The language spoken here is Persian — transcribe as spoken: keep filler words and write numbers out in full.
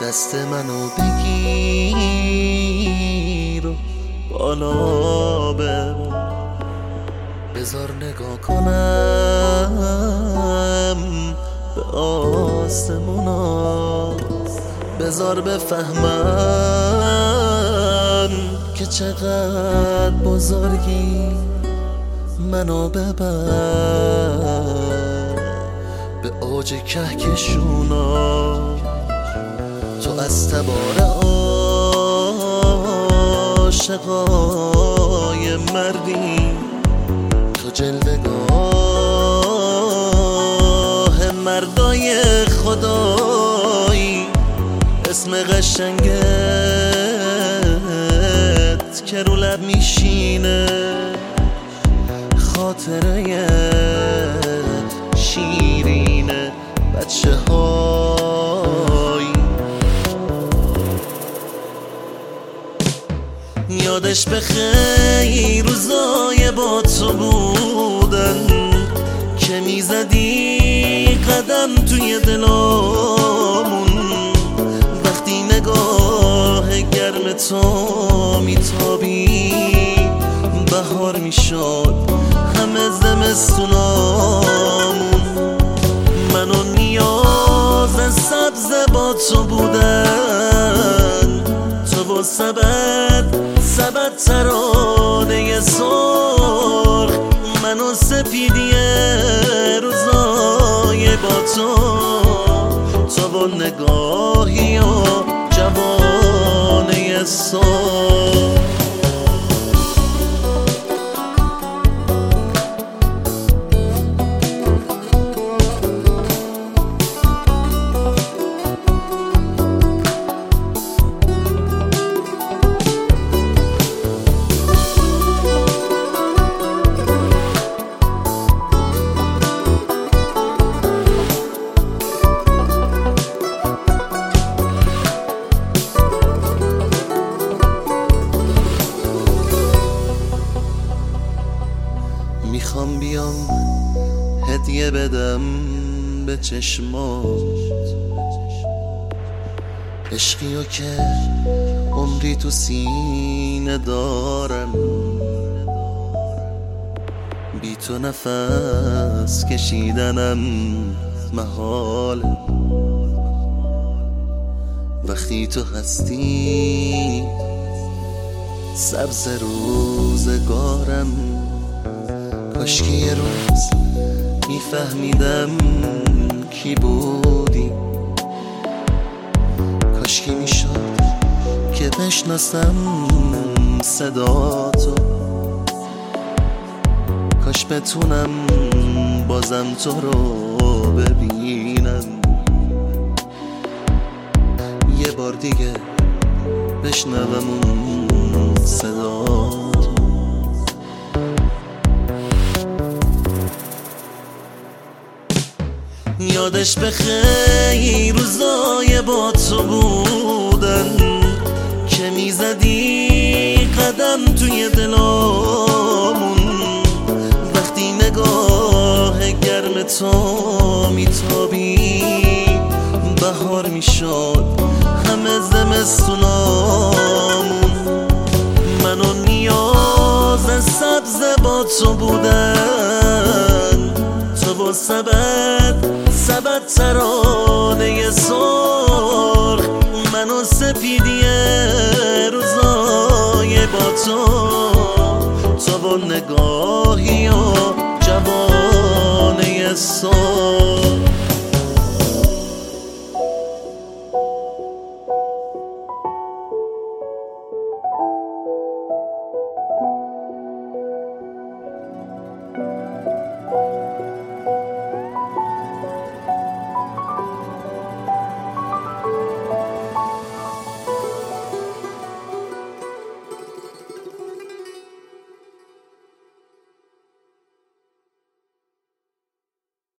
دست منو بگیر و بالا ببر، بذار نگاه کنم به آسمونا، بذار بفهمم که چقدر بزرگی، منو ببر به اوج کهکشونا. تو از تبار عاشقای مردی، تو جلوه‌گاه مردای خدایی، اسم قشنگت که رو لب میشینه، خاطره شیرینه بچه هایی. یادش بخیر روزای با تو بودن که میزدی قدم توی دلامون، وقتی نگاه گرم تو میتابی بهار میشد همه زمستونامون. من و نیاز سبز با تو بودن، تو و سبد سبد ترانه سرخ، من و سپیدی روزای با تو، تو و نگاهی و جوانه سرخ. میخوام بیام هدیه بدم به چشمات، عشقیو که عمری تو سینه دارم، بی تو نفس کشیدنم محاله، وقتی تو هستی سبز روزگارم. کاشکی یه روز میفهمیدم کی بودی، کاشکی میشد که بشناسم صدا تو، کاش بتونم بازم تو رو ببینم، یه بار دیگه بشنوم اون صدا تو. یادش بخیر روزای با تو بودن که میزدی قدم توی دلامون، وقتی نگاه گرم تو میتابی بهار میشد همه زمستونامون. من و نیاز سبز با تو بودن، تو و سبد سبد ترانه سرخ، من و سپیدی روزای با تو، تو و نگاهی و جوانه سرخ.